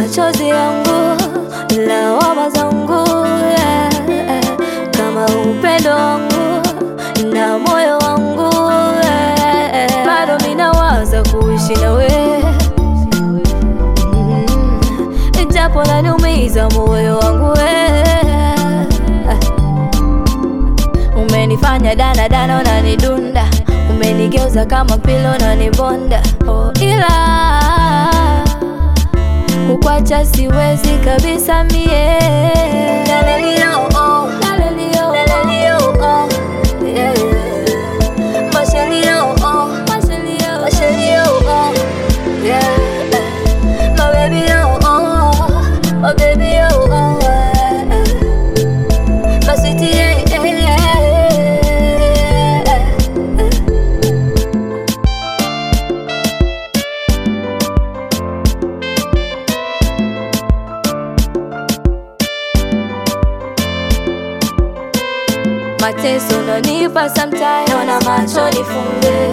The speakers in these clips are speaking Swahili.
machozi yangu, lawama zangu, kama upendo wangu na moyo wangu, bado ninawaza kuishi nawe, japo laniumiza moyo wangu. Umenifanya dana dana, unanidunda, umenigeuza kama pilo, unanibonda. Ila kukwacha siwezi kabisa mie. Mateso unanipa sometimes, naona macho nifunge.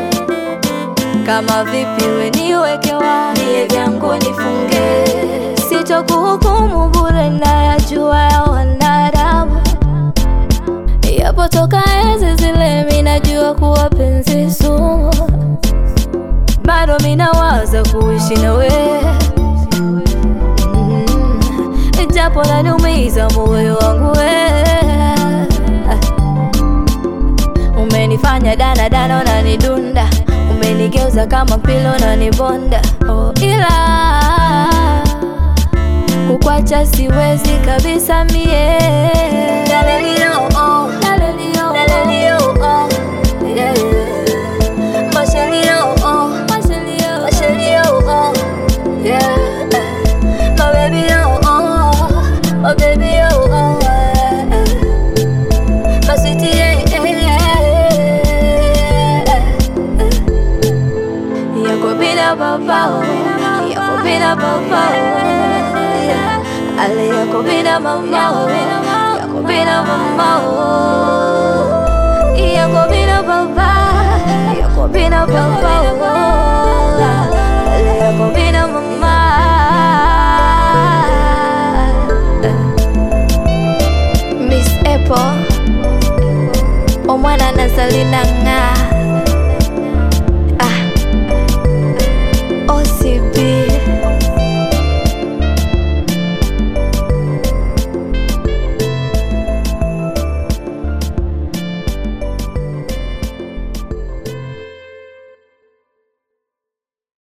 Kama vipi we niweke wapi vyangu nifunge. Sitokuhukumu bure, nayajua ya wanadamu. Yapotoka enzi zile, minajua kuwa penzi sumu. Bado minawaza kuishi nawe, japo laniumiza moyo wangu. Umenifanya dana dana, unanidunda, umenigeuza kama pilo, unanibonda. Ila kukwacha siwezi kabisa mie. Yakobina papa, ale yakobina mama, yakobina mama, yakobina papa, yakobina papa, ale yakobina mama. Miss Apple, omwana nazalina